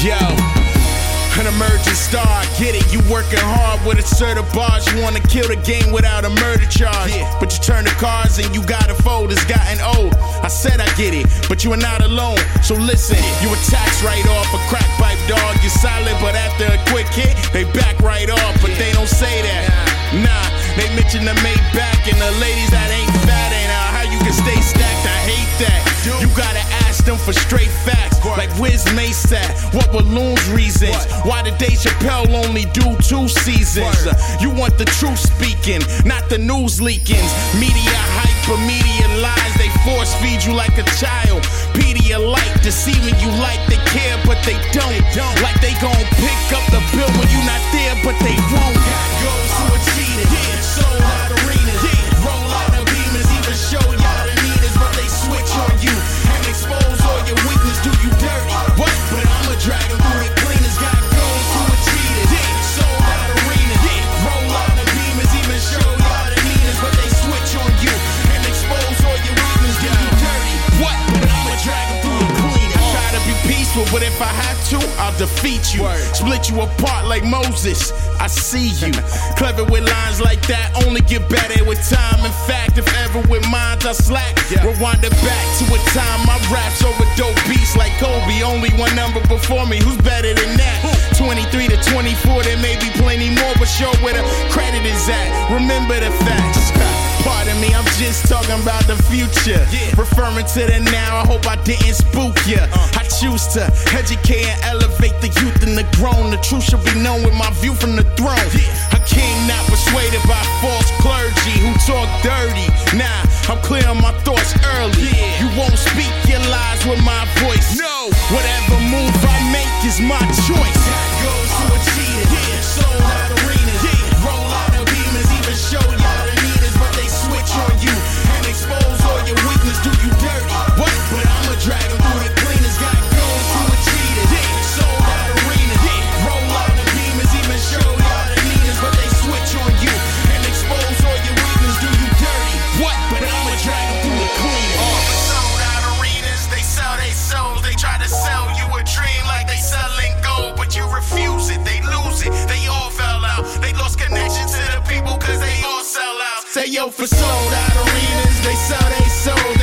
Yo, an emerging star, get it. You working hard with a set of bars. You wanna kill the game without a murder charge. But you turn the cards and you gotta fold. It's gotten old. I said I get it, but you are not alone. So listen, you a tax right off a crack pipe, dog. You're solid, but after a quick hit, they back right off. But they don't say that. Nah, they mention the Maybach and the ladies that ain't fat. Ain't how you can stay stacked. I hate that. You gotta ask them for straight facts. Like where's Mace at? What were Loon's reasons? Why did Dave Chappelle only do 2 seasons? You want the truth speaking, not the news leakings. Media hype or media lies. They force feed you like a child. Pedialyte, deceiving you like they care, but they don't. Like they gon' pick up the bill when you not there, but they won't. Goes to a cheater, sold out arenas, roll out of beamers, even show y'all the needers, but they switch on you and expose all your weakness, do you dirty. What? But I'ma drag them through the cleaners. Got goals to a cheater, sold out arenas, roll out of beamers, even show y'all the needers, but they switch on you and expose all your weakness, do you dirty. What? But I'ma drag them through the cleaners. I try to be peaceful, but if I have to, I'll defeat you. Split you apart like Moses. I see you. Clever with lines like that, only get better with time. In fact, if ever with minds I slack, rewind it back to a time my raps over dope beats like Kobe. Only one number before me, who's better than that? 23 to 24, there may be plenty more, but show where the credit is at. Remember the facts. Pardon me, I'm just talking about the future. Referring to the now, I hope I didn't spook ya. I choose to educate and elevate the youth and the grown. The truth should be known with my view from the throne. A king not persuaded by false clergy who talk dirty. Nah, I'm clear on my thoughts early. You won't speak your lies with my voice. No, whatever move I make is my choice. That goes to a cheater, sold out arenas, roll out of beamers, even show y'all the needers, but they switch on you and expose all your weakness, do you dirty. What? But I'ma drag them through the cleaners. Got goals to a cheater, sold out arenas, roll out of beamers, even show y'all the needers, but they switch on you and expose all your weakness, do you dirty. What? But I'ma drag them through the cleaners. Sold out arenas, they sell their souls. They try to sell you a dream like they selling gold, but you refuse it, they lose it, they all fell out. They lost connection to the people cause they all sell out. Say yo, for sold out arenas, they sell their souls.